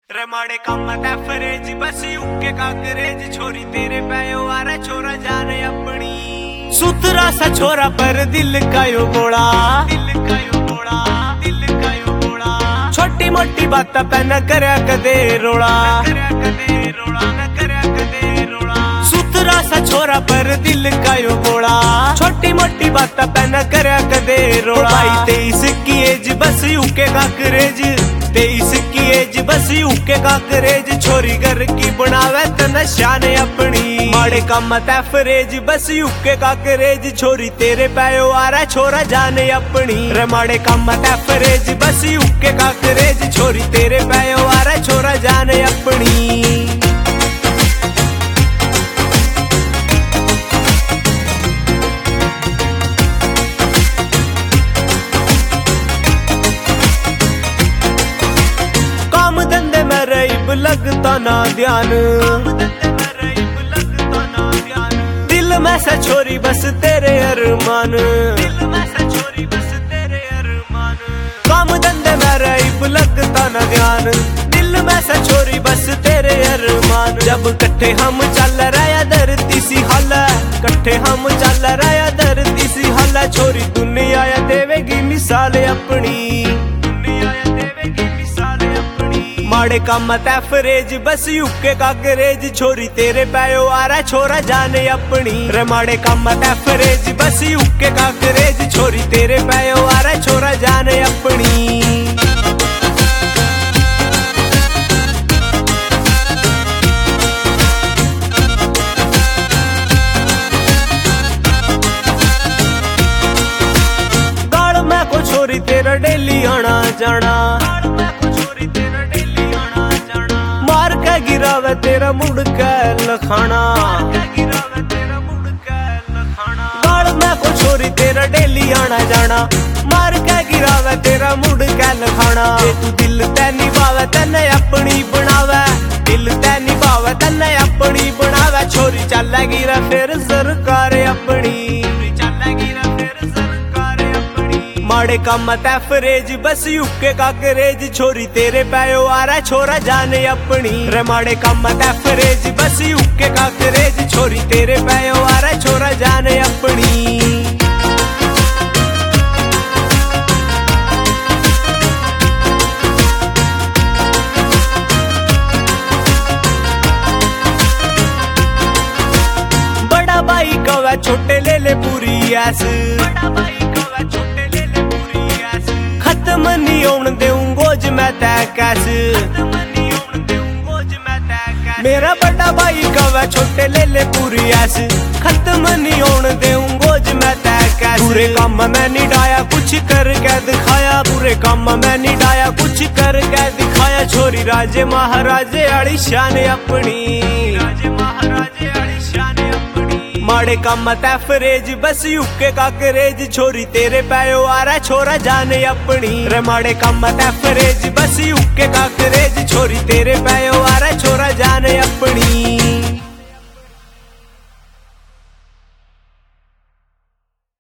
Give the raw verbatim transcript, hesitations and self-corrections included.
रमाड़े कम फरेज बस युके काकरेज छोरी तेरे पैयो आरा छोरा जाने अपनी सुतरा सा छोरा पर दिल का यो बोड़ा दिल का यो बोड़ा दिल का यो बोड़ा छोटी मोटी बात पे न करया कदे रोड़ा करया कदे रोड़ा न करया कदे रोड़ा सुतरा सा छोरा पर दिल का यो बोड़ा छोटी मोटी बात पे न करया कदे रोड़ा भाई तेईस की एज बस युके काकरेज तेईस की एज बस यूके काकरेज छोरी घर की बनावे तना शान अपनी माड़े कम फरेज बस यूके काकरेज छोरी तेरे पैयो आरा छोरा जाने अपनी रे माड़े कम फरेज बस यूके काकरेज छोरी तेरे पैयो आरा छोरा जाने अपनी लगता ना ध्यान दिल में से छोरी बस तेरे अरमान दिल में से छोरी बस तेरे अरमान काम धंधे में रही लगता ना ध्यान दिल में से छोरी बस तेरे अरमान जब कट्ठे हम चल रहा धरती सी हल कट्ठे हम चल रहा धरती सी हल छोरी दुनिया देवेगी मिसाल अपनी माड़े कम फरेज बस यूके काकरेज छोरी तेरे पैयो आरा छोरा जाने अपनी रे माड़े कम फरेज बस यूके काकरेज छोरी तेरे पैयो आरा छोरा जाने अपनी गाल में को छोरी तेरा डेली आना जाना गिरावे तेरा मुड़ के लखाना गाल में को छोरी तेरा डेली आना जाना मार के गिरावे तेरा मुड़ के लखाना तू दिल ते निभावे तने अपनी बनावे दिल ते निभावे तने अपनी बनावे छोरी चल गिरा फिर सरकार अपनी माड़े कम फरेज बस यूके काकरेज छोरी तेरे पैयो आरा छोरा जाने अपनी रे माड़े कम फरेज बस यूके काकरेज छोरी तेरे पैयो आरा छोरा जाने अपनी बड़ा भाई कवा छोटे ले ले पूरी ऐस बड़ा भाई खत्म नहीं होने देऊं गोज मैं तय कैसे मेरा बड़ा भाई कवा छोटे ले ले पूरी ऐसे खत्म नहीं होने देऊं गोज मैं तय कैसे बुरे काम में नहीं डाया कुछ करके दिखाया बुरे काम में नहीं डाया कुछ करके दिखाया छोरी राजे महाराजे आड़ी शान अपनी राजे महाराजे आड़ी शान अपनी माड़े कम फरेज बस यूके काकरेज छोरी तेरे पैयो आरा छोरा जाने अपनी रे माड़े कम फरेज बस यूके काकरेज छोरी तेरे पैयो आरा छोरा जाने अपनी